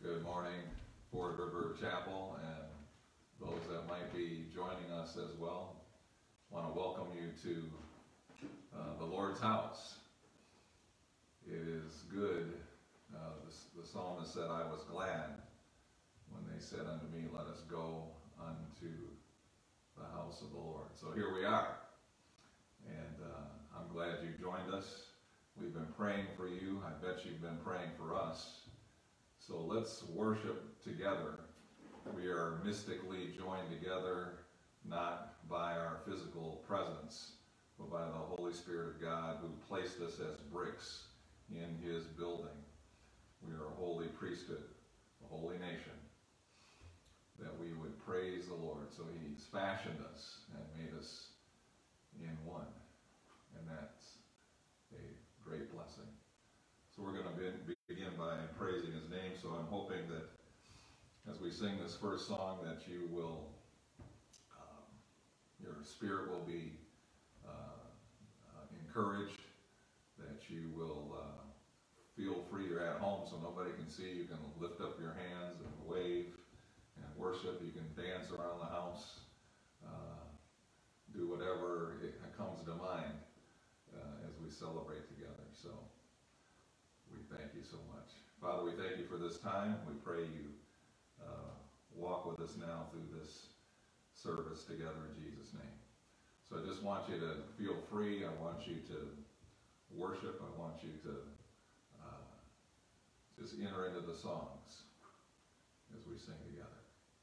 Good morning, Ford River Chapel, and those that might be joining us as well. I want to welcome you to the Lord's house. It is good. The psalmist said, I was glad when they said unto me, let us go unto the house of the Lord. So here we are, and I'm glad you joined us. We've been praying for you. I bet you've been praying for us. So let's worship together. We are mystically joined together, not by our physical presence, but by the Holy Spirit of God who placed us as bricks in his building. We are a holy priesthood, a holy nation, that we would praise the Lord. So he's fashioned us and made us in one, and that's a great blessing. So we're going to begin by praising his name. So I'm hoping that as we sing this first song that you will, your spirit will be encouraged, that you will feel free. You're at home so nobody can see. You can lift up your hands and wave and worship. You can dance around the house. Do whatever comes to mind as we celebrate together. So we thank you so much. Father, we thank you for this time. We pray you walk with us now through this service together in Jesus' name. So I just want you to feel free. I want you to worship. I want you to just enter into the songs as we sing together.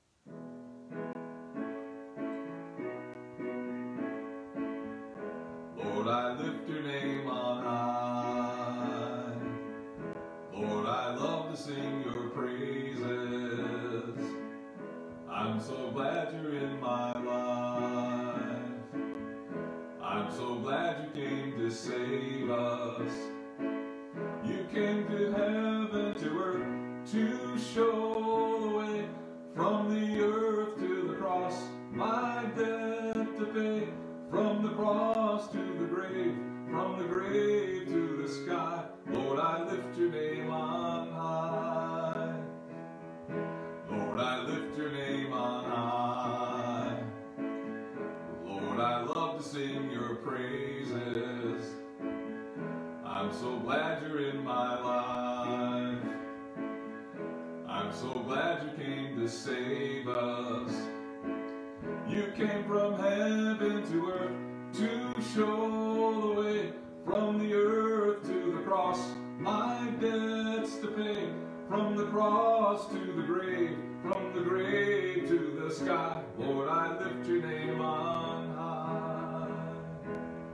Lord, I lift your name on high. Lord, I love to sing your praises. I'm so glad you're in my life. I'm so glad you came to save us. You came to heaven, to earth, to show the way. From the earth to the cross, my debt to pay. From the cross to the grave, from the grave to the sky. Lord, I lift your name on high. Lord, I lift your name on high. Lord, I love to sing your praises. I'm so glad you're in my life. I'm so glad you came to save us. You came from heaven to earth to show the way. From the earth to the cross, my debts to pay. From the cross to the grave, from the grave to the sky. Lord, I lift your name on high.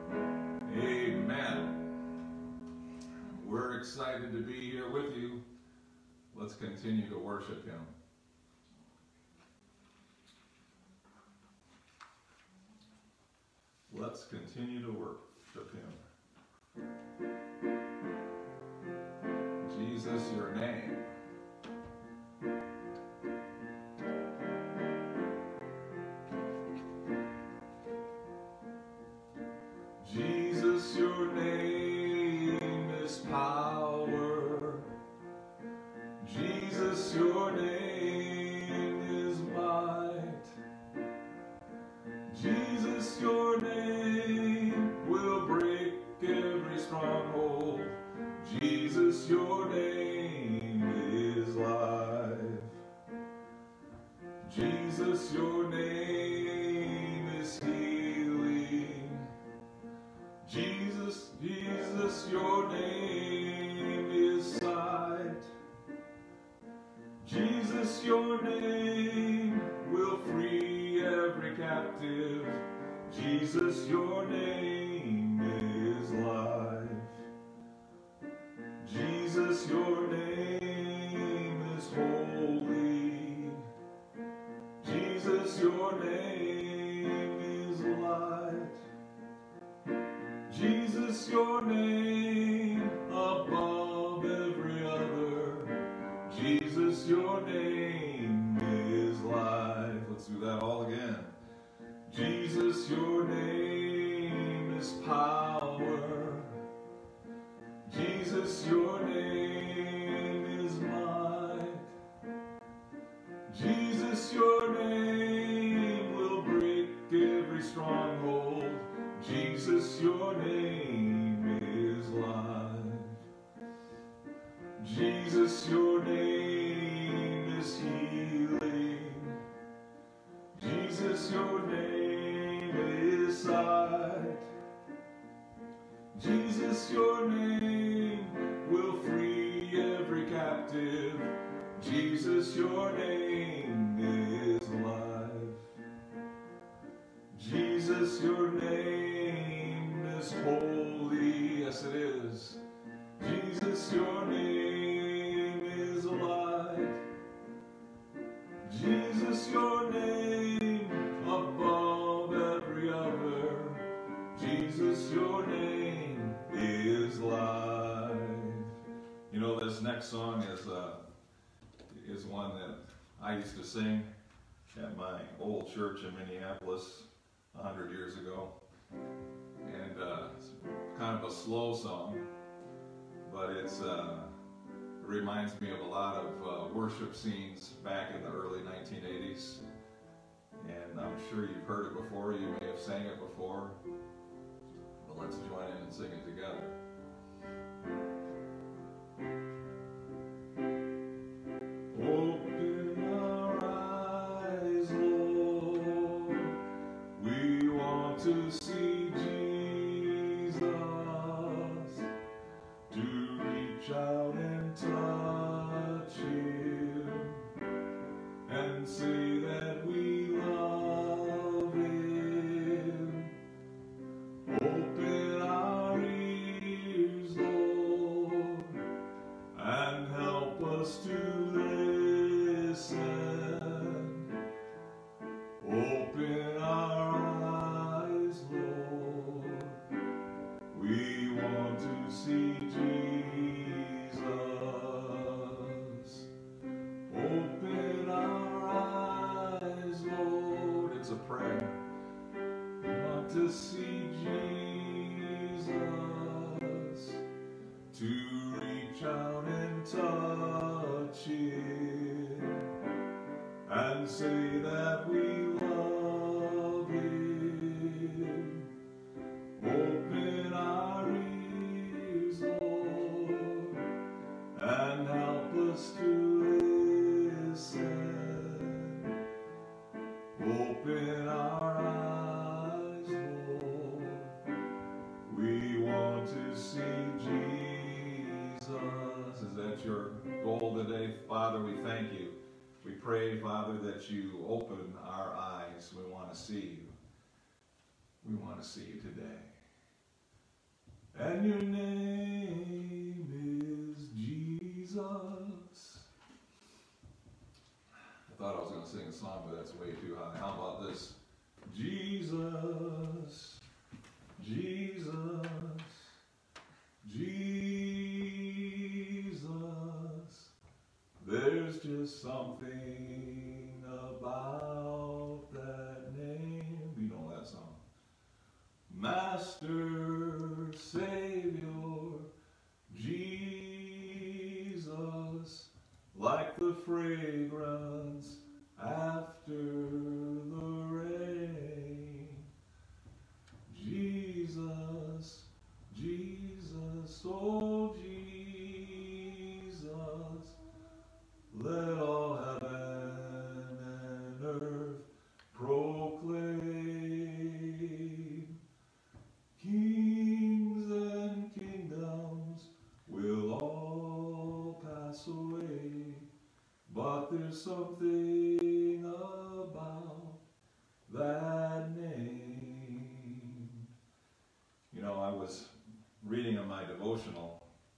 Amen. We're excited to be here with you. Let's continue to worship him. Let's continue to worship him. Jesus, your name. Jesus, your name is power. Jesus, your name is might. Jesus, your name will break every stronghold. Jesus, your name is life. Jesus, your name is healing. Jesus, your name is sight. Jesus, your name will free every captive. Jesus, your name is life. Jesus, your name is holy. Jesus, your name is light. Jesus, your name above every other. Jesus, your name is life. Let's do that all again. Jesus, your name is power. Jesus, your name is might. Jesus, your name is healing. Jesus, your name is sight. Jesus, your name will free every captive. Jesus, your name is life. Jesus, your name is holy. Yes, it is. Jesus, your name is light. Jesus, your name above every other. Jesus, your name is life. You know, this next song is one that I used to sing at my old church in Minneapolis 100 years ago. And it's kind of a slow song, but it reminds me of a lot of worship scenes back in the early 1980s. And I'm sure you've heard it before, you may have sang it before, but let's join in and sing it together. Open our eyes, Lord, we want to see Jesus, to reach out and touch Him, and say that we love Him. Open our ears, Lord, and help us to listen. Open our eyes, Lord, we want to see Jesus. Open our eyes, Lord, it's a prayer. We want to see Jesus, to reach out and touch Him, and say that we love Him. Open our ears, Lord, and help us to listen. Open our eyes, Lord, we want to see Jesus. Is that your goal today? Father, we thank you. We pray, Father, that you open our eyes. We want to see you. We want to see you today. And your name is Jesus. I thought I was going to sing a song, but that's way too high. How about this? Jesus, Jesus, Jesus. There's just something about that name. You know that song. Master, Savior, Jesus, like the fragrance after the rain. Jesus, Jesus, oh Jesus, let all heaven and earth proclaim. Kings and kingdoms will all pass away, but there's something about that name. You know, I was reading in my devotional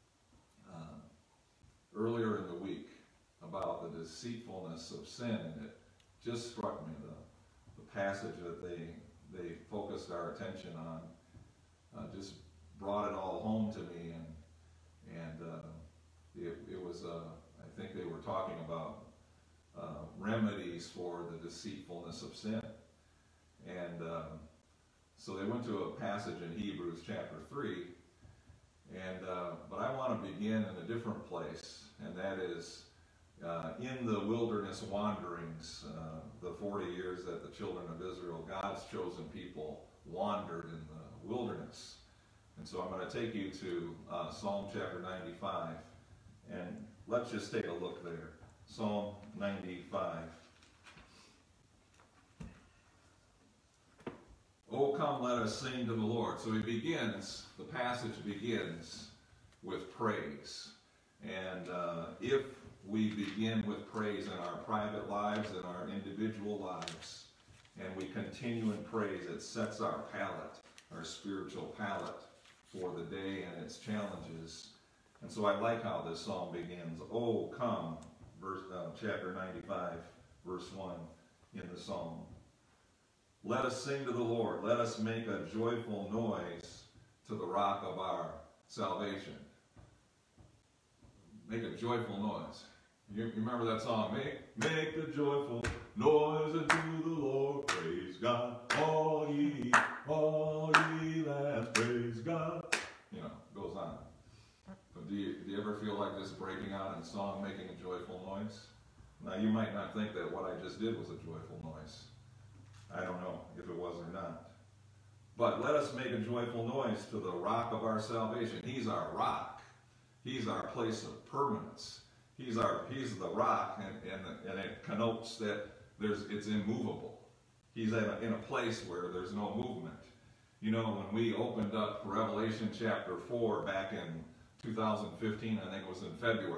earlier in the week about the deceitfulness of sin, and it just struck me, the passage that they focused our attention on just brought it all home to me, and it was I think they were talking about remedies for the deceitfulness of sin, and so they went to a passage in Hebrews chapter 3, and but I want to begin in a different place, and that is in the wilderness wanderings, the 40 years that the children of Israel, God's chosen people, wandered in the wilderness. And so I'm going to take you to Psalm chapter 95, and let's just take a look there. Psalm 95. Oh, come, let us sing to the Lord. So the passage begins with praise. And if we begin with praise in our private lives, in our individual lives, and we continue in praise, it sets our palate, our spiritual palate for the day and its challenges. And so I like how this psalm begins. Oh, come, chapter 95, verse 1 in the psalm. Let us sing to the Lord. Let us make a joyful noise to the rock of our salvation. Make a joyful noise. You remember that song? Make a joyful noise unto the Lord. Praise God, all ye lands, praise God. You know, it goes on. But do you ever feel like this breaking out in song, making a joyful noise? Now, you might not think that what I just did was a joyful noise. I don't know if it was or not. But let us make a joyful noise to the rock of our salvation. He's our rock. He's our place of permanence. He's the rock, and it connotes that it's immovable. He's in a place where there's no movement. You know, when we opened up Revelation chapter 4 back in 2015, I think it was in February,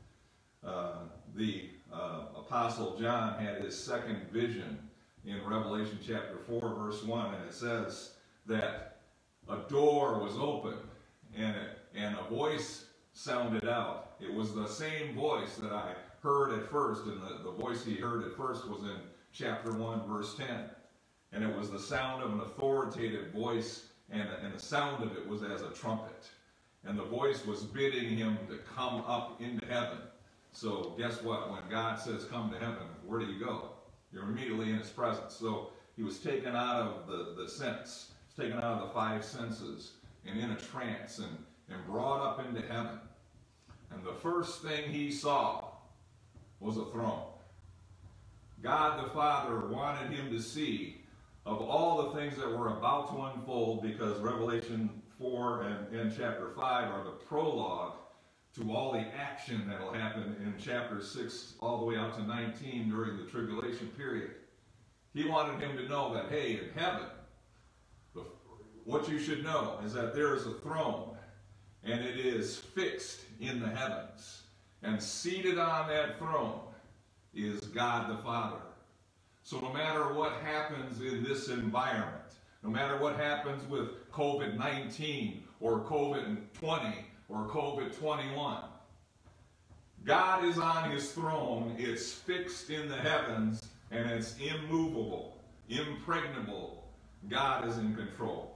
the Apostle John had his second vision in Revelation chapter 4, verse 1, and it says that a door was opened, and a voice sounded out. It was the same voice that I heard at first, and the voice he heard at first was in chapter 1, verse 10. And it was the sound of an authoritative voice, and the sound of it was as a trumpet. And the voice was bidding him to come up into heaven. So guess what? When God says come to heaven, where do you go? You're immediately in his presence. So he was taken out of the sense. He was taken out of the five senses and in a trance and brought up into heaven. And the first thing he saw was a throne. God the Father wanted him to see of all the things that were about to unfold, because Revelation 4 and chapter 5 are the prologue to all the action that will happen in chapter 6 all the way out to 19 during the tribulation period. He wanted him to know that, hey, in heaven, what you should know is that there is a throne, and it is fixed in the heavens. And seated on that throne is God the Father. So no matter what happens in this environment, no matter what happens with COVID-19 or COVID-20 or COVID-21, God is on his throne. It's fixed in the heavens, and it's immovable, impregnable. God is in control.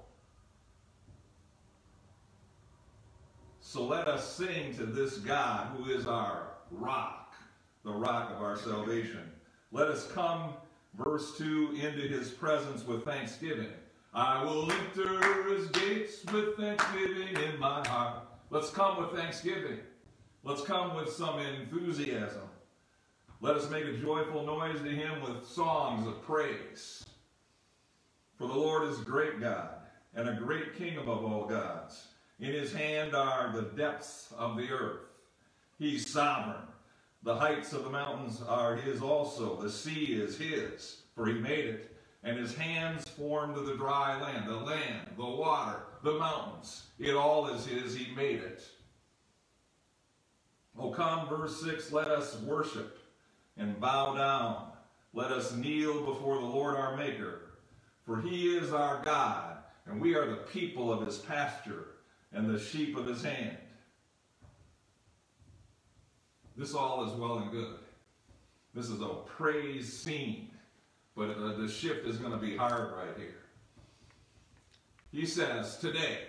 So let us sing to this God who is our rock, the rock of our salvation. Let us come, verse 2, into his presence with thanksgiving. I will enter his gates with thanksgiving in my heart. Let's come with thanksgiving. Let's come with some enthusiasm. Let us make a joyful noise to him with songs of praise. For the Lord is a great God and a great King above all gods. In his hand are the depths of the earth. He's sovereign. The heights of the mountains are his also. The sea is his, for he made it. And his hands formed the dry land, the water, the mountains. It all is his. He made it. Oh, come, verse 6, let us worship and bow down. Let us kneel before the Lord our Maker. For he is our God, and we are the people of his pasture and the sheep of his hand. This all is well and good. This is a praise scene, but the shift is going to be hard right here. He says, today,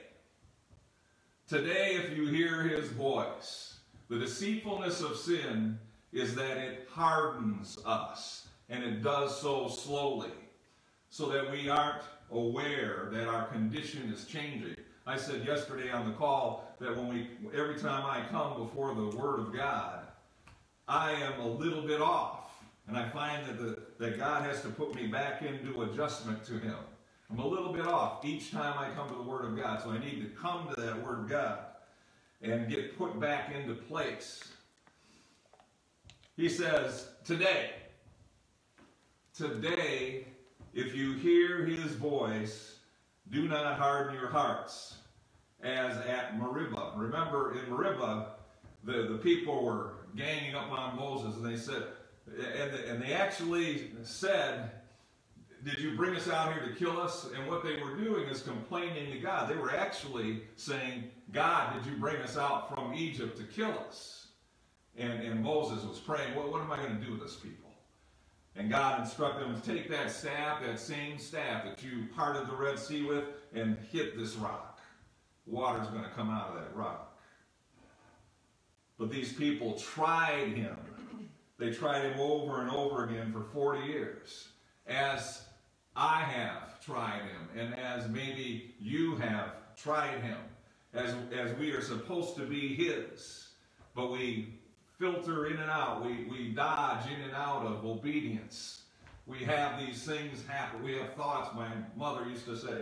if you hear his voice, the deceitfulness of sin is that it hardens us, and it does so slowly, so that we aren't aware that our condition is changing. I said yesterday on the call that every time I come before the Word of God, I am a little bit off. And I find that God has to put me back into adjustment to him. I'm a little bit off each time I come to the Word of God. So I need to come to that Word of God and get put back into place. He says, today, if you hear his voice, do not harden your hearts, as at Meribah. Remember, in Meribah, the people were ganging up on Moses, and they said, and they actually said, did you bring us out here to kill us? And what they were doing is complaining to God. They were actually saying, God, did you bring us out from Egypt to kill us? And Moses was praying, what am I going to do with this people? And God instructed him to take that staff, that same staff that you parted the Red Sea with, and hit this rock. Water's going to come out of that rock. But these people tried him. They tried him over and over again for 40 years. As I have tried him, and as maybe you have tried him, as we are supposed to be his, but we filter in and out, we dodge in and out of obedience. We have these things happen. We have thoughts. My mother used to say,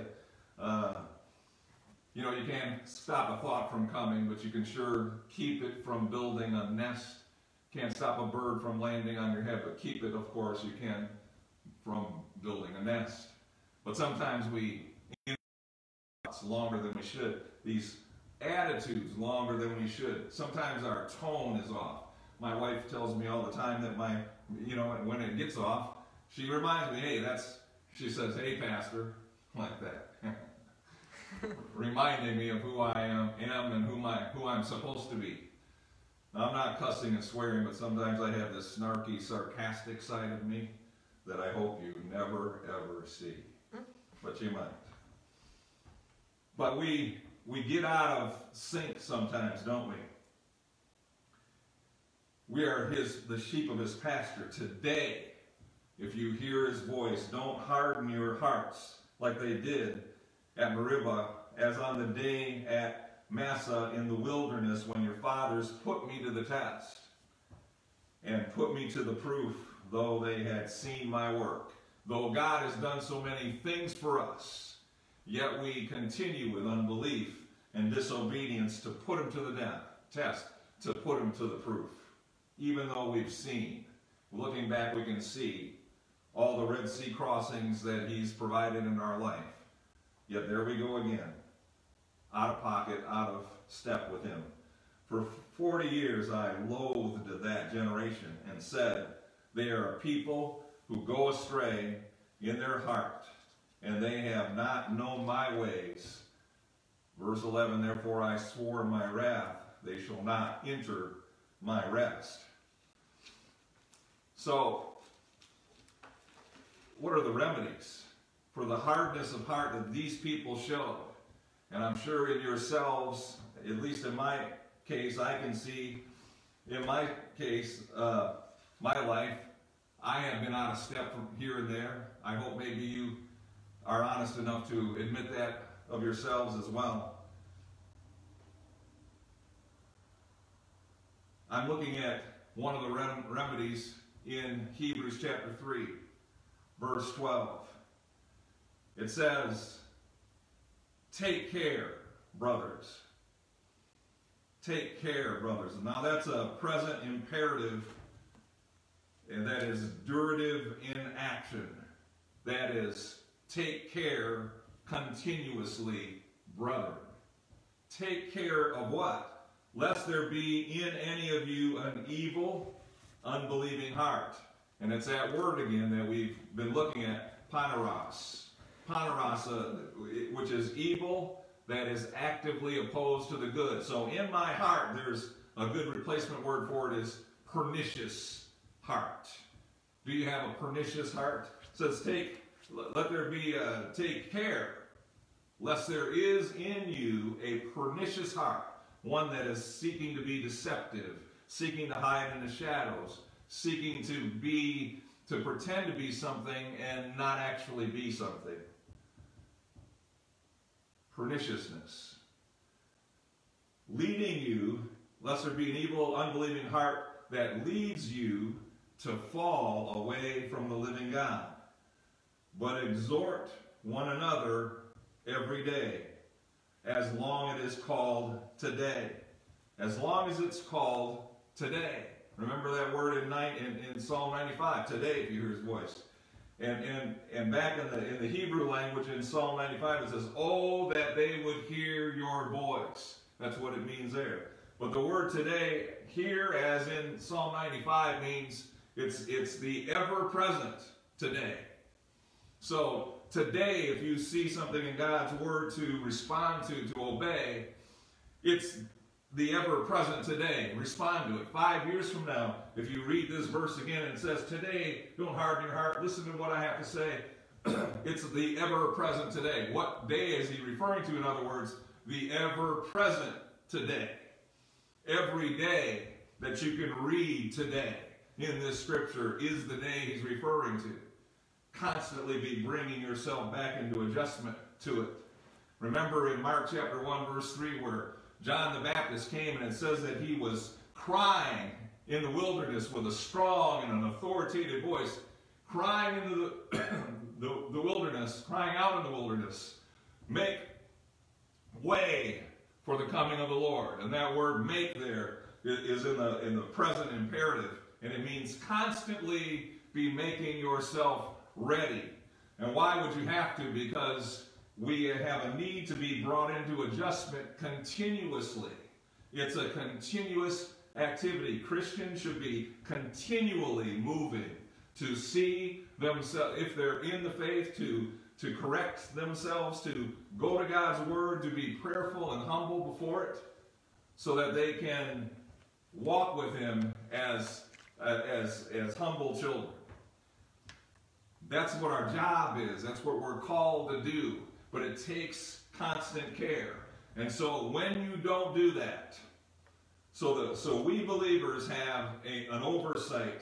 you can't stop a thought from coming, but you can sure keep it from building a nest. Can't stop a bird from landing on your head, but keep it, of course, you can from building a nest. But sometimes we thoughts longer than we should. These attitudes longer than we should. Sometimes our tone is off. My wife tells me all the time that when it gets off, she reminds me, she says, hey, Pastor, like that. Reminding me of who I am and who I'm supposed to be. Now, I'm not cussing and swearing, but sometimes I have this snarky, sarcastic side of me that I hope you never, ever see. But you might. But we get out of sync sometimes, don't we? We are the sheep of his pasture. Today, if you hear his voice, don't harden your hearts like they did at Meribah, as on the day at Massah in the wilderness when your fathers put me to the test and put me to the proof, though they had seen my work. Though God has done so many things for us, yet we continue with unbelief and disobedience to put him to the test, to put him to the proof. Even though we've seen, looking back, we can see all the Red Sea crossings that he's provided in our life. Yet there we go again, out of pocket, out of step with him. For 40 years I loathed that generation and said, they are a people who go astray in their heart, and they have not known my ways. Verse 11, therefore I swore in my wrath, they shall not enter my rest. So, what are the remedies for the hardness of heart that these people showed? And I'm sure in yourselves, at least in my case, I can see, in my case, my life, I have been out of step from here and there. I hope maybe you are honest enough to admit that of yourselves as well. I'm looking at one of the remedies in Hebrews chapter 3, verse 12. It says, take care, brothers. Take care, brothers. Now that's a present imperative, and that is durative in action. That is, take care continuously, brethren. Take care of what? Lest there be in any of you an evil, unbelieving heart. And it's that word again that we've been looking at, paneros. Paneros, which is evil, that is actively opposed to the good. So in my heart, there's a good replacement word for it is pernicious heart. Do you have a pernicious heart? It says, take care, lest there is in you a pernicious heart, one that is seeking to be deceptive, seeking to hide in the shadows, seeking to pretend to be something and not actually be something. Perniciousness. Leading you, lest there be an evil, unbelieving heart that leads you to fall away from the living God. But exhort one another every day, as long as it is called today. As long as it's called today. Remember that word in Psalm 95, today, if you hear his voice. And back in the Hebrew language in Psalm 95, it says, oh, that they would hear your voice. That's what it means there. But the word today, here as in Psalm 95, means it's the ever-present today. So today, if you see something in God's word to respond to obey, it's the ever-present today. Respond to it. 5 years from now, if you read this verse again and it says, today, don't harden your heart, listen to what I have to say. It's the ever-present today. What day is he referring to, in other words? The ever-present today. Every day that you can read today in this scripture is the day he's referring to. Constantly be bringing yourself back into adjustment to it. Remember in Mark chapter 1 verse 3 where John the Baptist came and it says that he was crying in the wilderness with a strong and an authoritative voice, crying into the wilderness, crying out in the wilderness, make way for the coming of the Lord. And that word make there is in the present imperative, and it means constantly be making yourself ready. And why would you have to? Because we have a need to be brought into adjustment continuously. It's a continuous activity. Christians should be continually moving to see themselves, if they're in the faith, to correct themselves, to go to God's word, to be prayerful and humble before it, so that they can walk with him as humble children. That's what our job is. That's what we're called to do. But it takes constant care. And so when you don't do that, so we believers have an oversight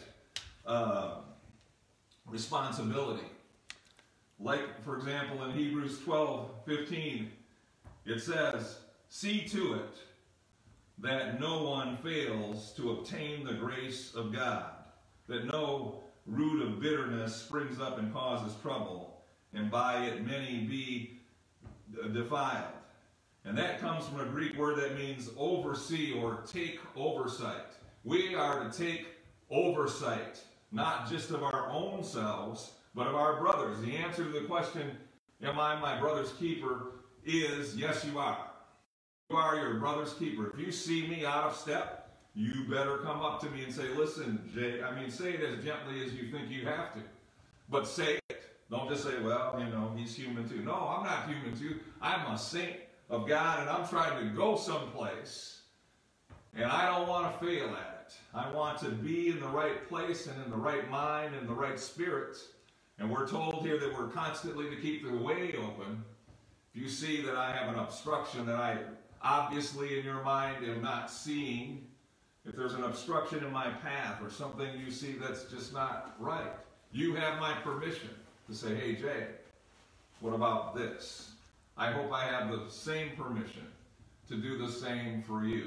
responsibility. Like, for example, in Hebrews 12:15, it says, see to it that no one fails to obtain the grace of God, that no root of bitterness springs up and causes trouble, and by it many be defiled. And that comes from a Greek word that means oversee or take oversight. We are to take oversight, not just of our own selves, but of our brothers. The answer to the question, am I my brother's keeper, is yes, you are. You are your brother's keeper. If you see me out of step, you better come up to me and say, listen, Jay, say it as gently as you think you have to. But say it. Don't just say, well, he's human too. No, I'm not human too. I'm a saint of God, and I'm trying to go someplace. And I don't want to fail at it. I want to be in the right place and in the right mind and the right spirit. And we're told here that we're constantly to keep the way open. If you see that I have an obstruction that I obviously in your mind am not seeing, if there's an obstruction in my path or something you see that's just not right, you have my permission to say, hey, Jay, what about this? I hope I have the same permission to do the same for you.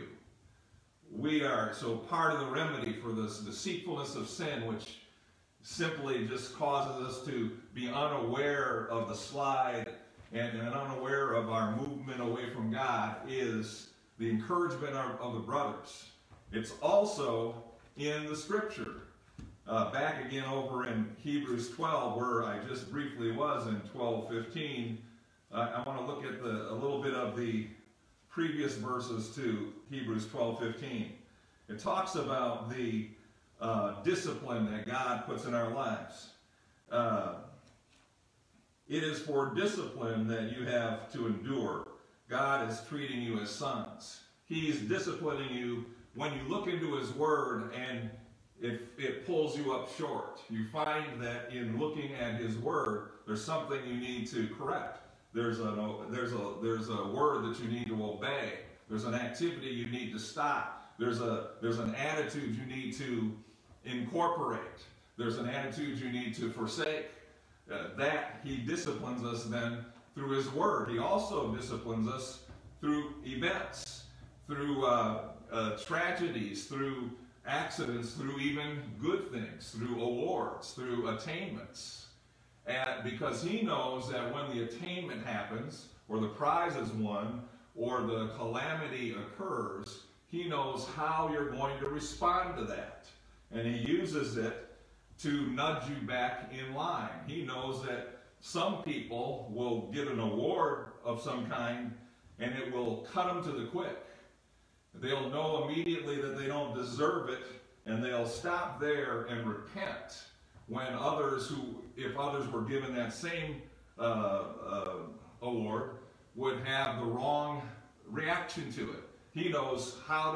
So part of the remedy for this deceitfulness of sin, which simply just causes us to be unaware of the slide and unaware of our movement away from God, is the encouragement of the brothers. It's also in the scripture. Back again over in Hebrews 12, where I just briefly was in 12:15. I want to look at a little bit of the previous verses to Hebrews 12:15. It talks about the discipline that God puts in our lives. It is for discipline that you have to endure. God is treating you as sons. He's disciplining you when you look into his word and it pulls you up short. You find that in looking at his word, there's something you need to correct. There's a word that you need to obey. There's an activity you need to stop. There's an attitude you need to incorporate. There's an attitude you need to forsake. That he disciplines us then through his word. He also disciplines us through events, through tragedies, through accidents, through even good things, through awards, through attainments. And because he knows that when the attainment happens, or the prize is won, or the calamity occurs, he knows how you're going to respond to that. and he uses it to nudge you back in line. He knows that some people will get an award of some kind, and it will cut them to the quick. They'll know immediately that they don't deserve it, and they'll stop there and repent when others if others were given that same award, would have the wrong reaction to it. He knows how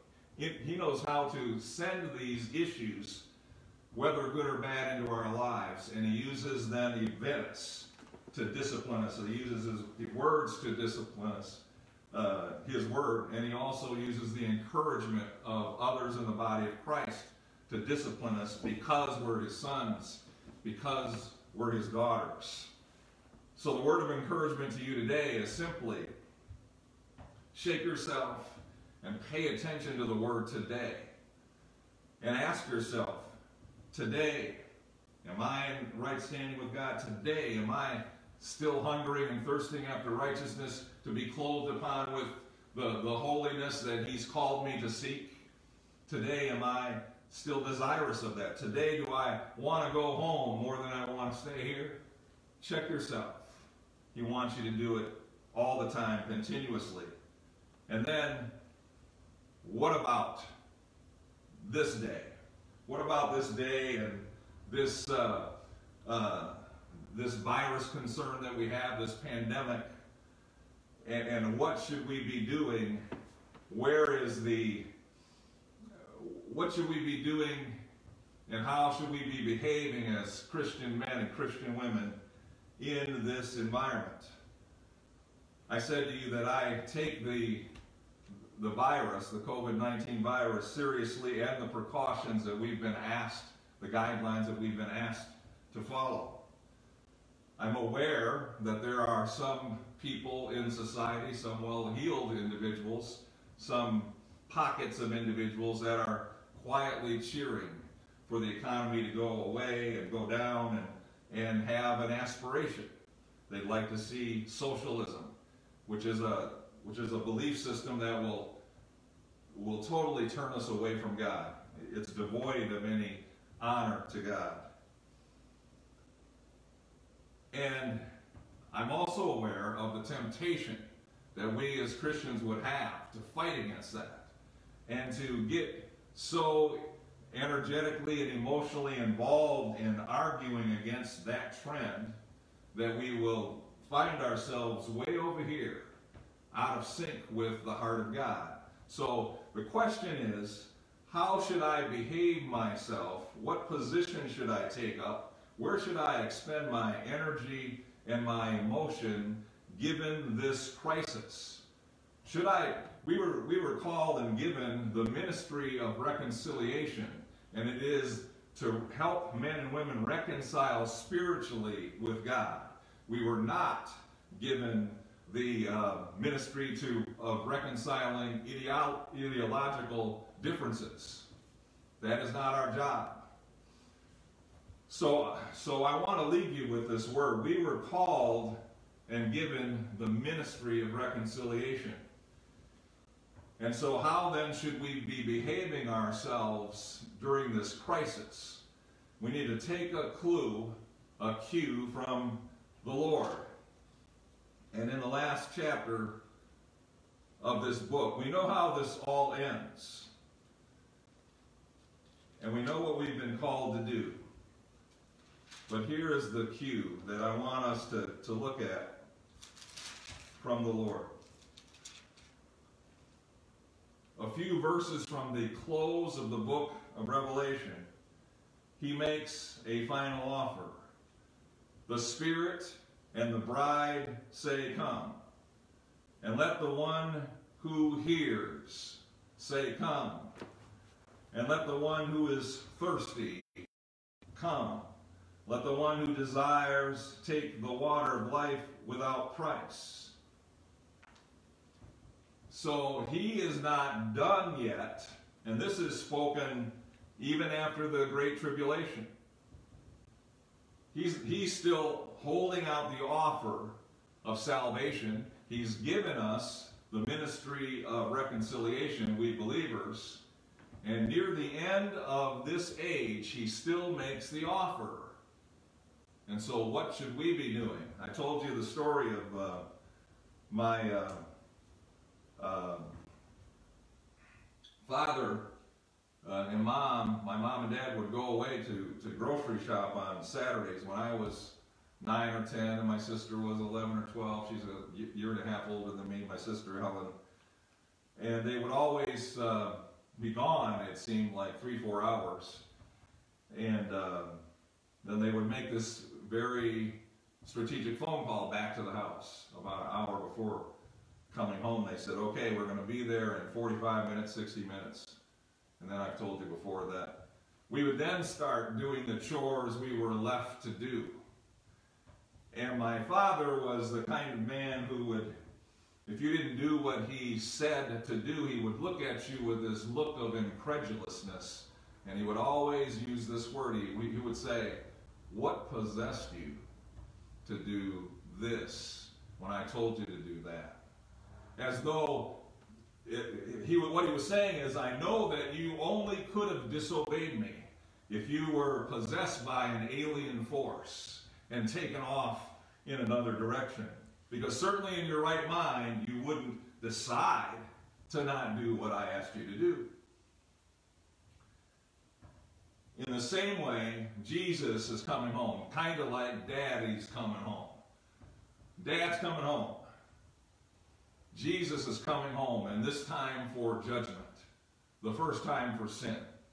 to send these issues, whether good or bad, into our lives, and he uses then events to discipline us. So he uses his words to discipline us, his word, and he also uses the encouragement of others in the body of Christ to discipline us because we're his sons, because we're his daughters. So the word of encouragement to you today is simply shake yourself and pay attention to the word today. And ask yourself, today, am I in right standing with God? Today, am I still hungering and thirsting after righteousness, to be clothed upon with the holiness that he's called me to seek? Today, am I still desirous of that? Today, do I want to go home more than I want to stay here? Check yourself. He wants you to do it all the time, continuously. And then, what about this day? What about this day and this this virus concern that we have, this pandemic? And what should we be doing? What should we be doing, and how should we be behaving as Christian men and Christian women in this environment? I said to you that I take the virus, the COVID-19 virus, seriously, and the precautions that we've been asked, the guidelines that we've been asked to follow. I'm aware that there are some people in society, some well-heeled individuals, some pockets of individuals that are quietly cheering for the economy to go away and go down and have an aspiration. They'd like to see socialism, which is a belief system that will totally turn us away from God. It's devoid of any honor to God. And I'm also aware of the temptation that we as Christians would have to fight against that, and to get so energetically and emotionally involved in arguing against that trend that we will find ourselves way over here, out of sync with the heart of God. So the question is, how should I behave myself? What position should I take up? Where should I expend my energy and my emotion given this crisis? We were called and given the ministry of reconciliation, and it is to help men and women reconcile spiritually with God. We were not given the ministry of reconciling ideological differences. That is not our job. So I want to leave you with this word. We were called and given the ministry of reconciliation. And so how then should we be behaving ourselves during this crisis? We need to take a cue from the Lord. And in the last chapter of this book, we know how this all ends. And we know what we've been called to do. But here is the cue that I want us to look at from the Lord. A few verses from the close of the book of Revelation, he makes a final offer. The Spirit and the bride say, "Come." And let the one who hears say, "Come." And let the one who is thirsty come. Let the one who desires take the water of life without price. So he is not done yet, and this is spoken even after the Great Tribulation. He's still holding out the offer of salvation. He's given us the ministry of reconciliation, we believers, And near the end of this age, he still makes the offer. And so what should we be doing? I told you the story of my father and mom. My mom and dad would go away to grocery shop on Saturdays when I was 9 or 10 and my sister was 11 or 12. She's a year and a half older than me, my sister Helen. And they would always be gone, it seemed like 3-4 hours. And then they would make this very strategic phone call back to the house about an hour before coming home. They said, okay, we're going to be there in 45 minutes, 60 minutes. And then I've told you before that we would then start doing the chores we were left to do. And my father was the kind of man who would, if you didn't do what he said to do, he would look at you with this look of incredulousness. And he would always use this word. He would say, what possessed you to do this when I told you to do that? As though what he was saying is, I know that you only could have disobeyed me if you were possessed by an alien force and taken off in another direction. Because certainly in your right mind, you wouldn't decide to not do what I asked you to do. In the same way, Jesus is coming home, kind of like Daddy's coming home. Dad's coming home. Jesus is coming home, and this time for judgment. The first time for sin.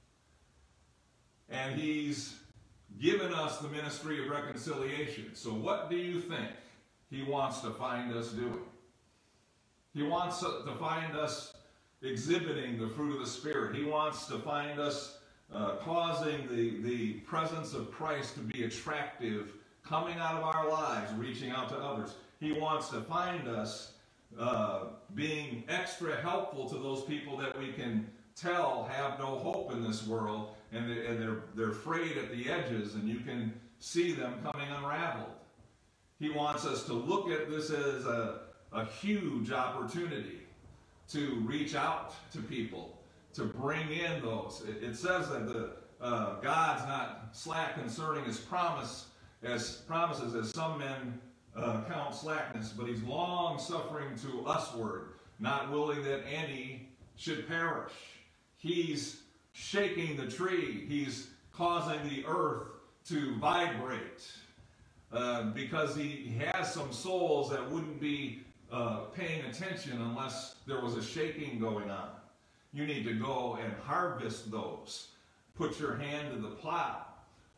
And he's given us the ministry of reconciliation. So what do you think he wants to find us doing? He wants to find us exhibiting the fruit of the Spirit. He wants to find us causing the presence of Christ to be attractive, coming out of our lives, reaching out to others. He wants to find us being extra helpful to those people that we can tell have no hope in this world, and they're frayed at the edges, and you can see them coming unraveled. He wants us to look at this as a huge opportunity to reach out to people, to bring in those. It says that God's not slack concerning his promises, as some men count slackness, but he's long-suffering to usward, not willing that any should perish. He's shaking the tree. He's causing the earth to vibrate because he has some souls that wouldn't be paying attention unless there was a shaking going on. You need to go and harvest those. Put your hand to the plow.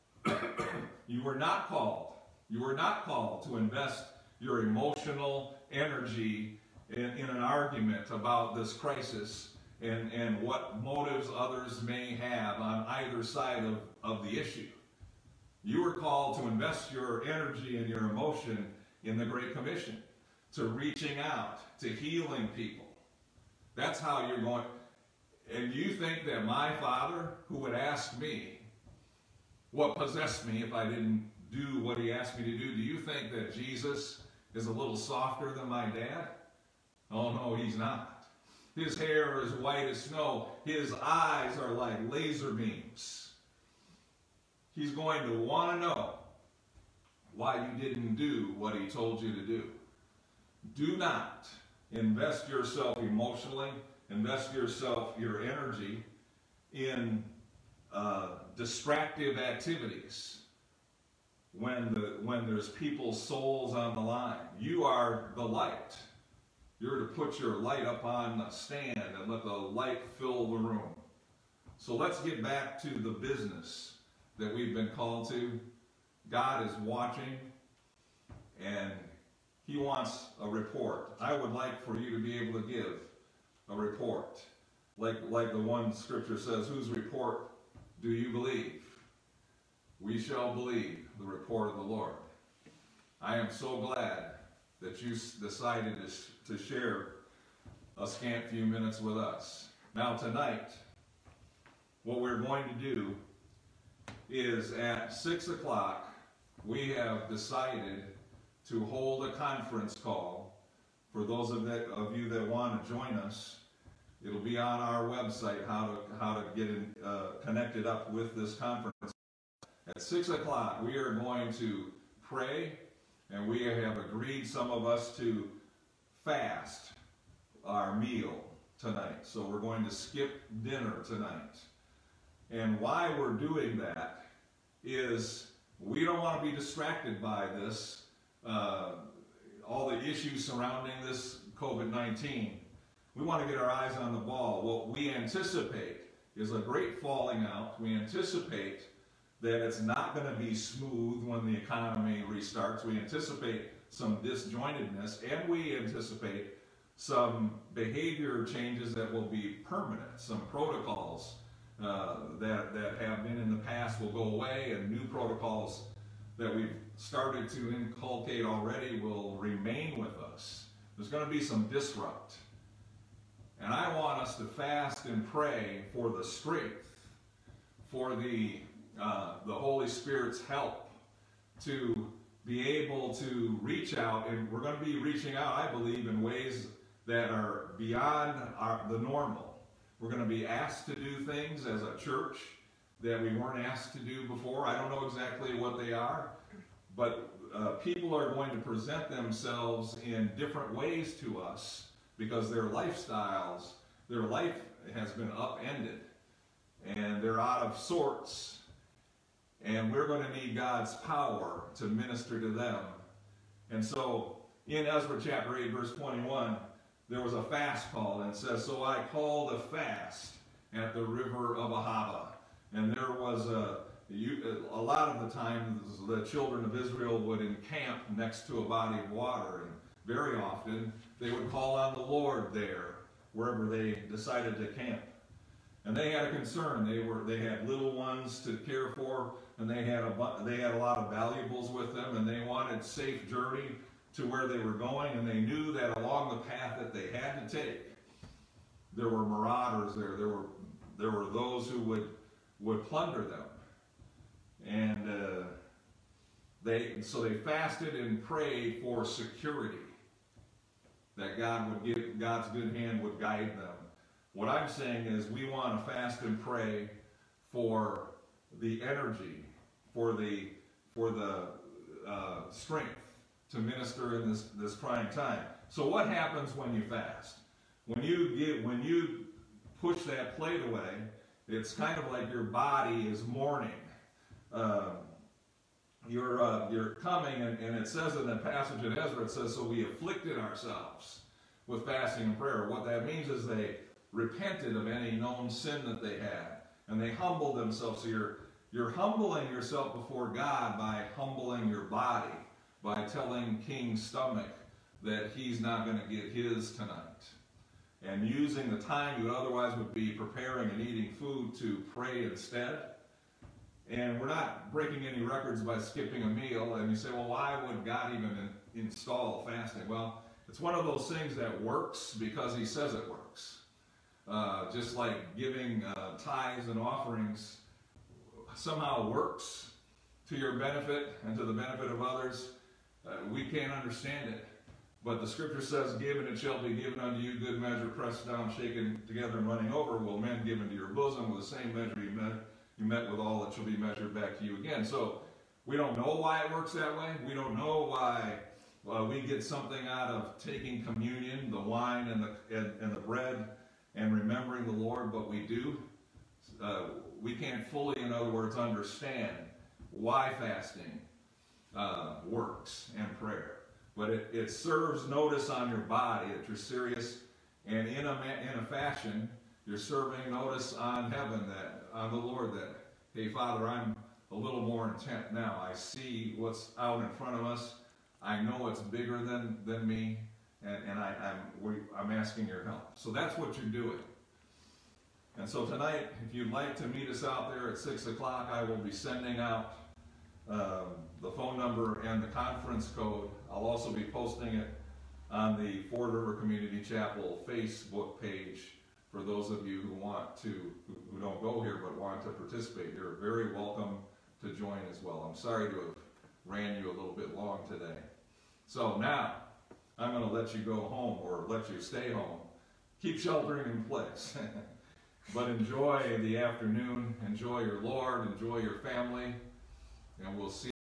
You were not called. You were not called to invest your emotional energy in an argument about this crisis and what motives others may have on either side of the issue. You were called to invest your energy and your emotion in the Great Commission, to reaching out, to healing people. That's how you're going. And you think that my father, who would ask me what possessed me if I didn't do what he asked me to do you think that Jesus is a little softer than my dad? Oh no, he's not. His hair is white as snow. His eyes are like laser beams. He's going to want to know why you didn't do what he told you to do. Do not invest yourself emotionally, invest your energy in distractive activities when there's people's souls on the line. You are the light. You're to put your light up on a stand and let the light fill the room. So let's get back to the business that we've been called to. God is watching, and he wants a report. I would like for you to be able to give a report. Like the one scripture says, whose report do you believe? We shall believe the report of the Lord. I am so glad that you decided to share a scant few minutes with us. Now tonight, what we're going to do is at 6 o'clock, we have decided to hold a conference call for those of you that want to join us. It'll be on our website how to get connected up with this conference. At 6 o'clock, we are going to pray, and we have agreed, some of us, to fast our meal tonight. So we're going to skip dinner tonight. And why we're doing that is we don't want to be distracted by this, all the issues surrounding this COVID-19. We want to get our eyes on the ball. What we anticipate is a great falling out. We anticipate that it's not going to be smooth when the economy restarts. We anticipate some disjointedness, and we anticipate some behavior changes that will be permanent. Some protocols that have been in the past will go away, and new protocols that we've started to inculcate already will remain with us. There's going to be some disrupt. And I want us to fast and pray for the strength, for the Holy Spirit's help to be able to reach out. And we're going to be reaching out, I believe, in ways that are beyond the normal. We're going to be asked to do things as a church that we weren't asked to do before. I don't know exactly what they are, but people are going to present themselves in different ways to us because their lifestyles, their life has been upended, and they're out of sorts. And we're going to need God's power to minister to them. And so, in Ezra chapter 8, verse 21, there was a fast call, and it says, "So I called a fast at the river of Ahava." And there was a lot of the time, the children of Israel would encamp next to a body of water, and very often they would call on the Lord there, wherever they decided to camp. And they had a concern. They had little ones to care for, and they had a lot of valuables with them, and they wanted safe journey to where they were going, and they knew that along the path that they had to take, there were marauders there. There were those who would plunder them. And so they fasted and prayed for security, that God's good hand would guide them. What I'm saying is we want to fast and pray for the energy, for the strength to minister in this trying time. So what happens when you fast? When you push that plate away, it's kind of like your body is mourning. You're coming, and it says in the passage in Ezra, it says, "So we afflicted ourselves with fasting and prayer." What that means is they repented of any known sin that they had, and they humbled themselves. So you're humbling yourself before God by humbling your body, by telling King Stomach that he's not going to get his tonight, and using the time you otherwise would be preparing and eating food to pray instead. And we're not breaking any records by skipping a meal. And you say, well, why would God even install fasting? Well, it's one of those things that works because he says it works. Just like giving tithes and offerings somehow works to your benefit and to the benefit of others. We can't understand it. But the scripture says, "Give and it shall be given unto you, good measure, pressed down, shaken together, and running over, will men give into your bosom. With the same measure you met with all that shall be measured back to you again." So we don't know why it works that way. We don't know why we get something out of taking communion, the wine and the bread, and remembering the Lord, but we do. We can't fully, in other words, understand why fasting works and prayer. But it serves notice on your body that you're serious, and in a fashion, you're serving notice on heaven, that on the Lord, that, hey, Father, I'm a little more intent now. I see what's out in front of us. I know it's bigger than me, and I'm asking your help. So that's what you're doing. And so tonight, if you'd like to meet us out there at 6 o'clock, I will be sending out the phone number and the conference code. I'll also be posting it on the Ford River Community Chapel Facebook page for those of you who don't go here but want to participate. You're very welcome to join as well. I'm sorry to have ran you a little bit long today. So now, I'm going to let you go home, or let you stay home, keep sheltering in place. But enjoy the afternoon, enjoy your Lord, enjoy your family, and we'll see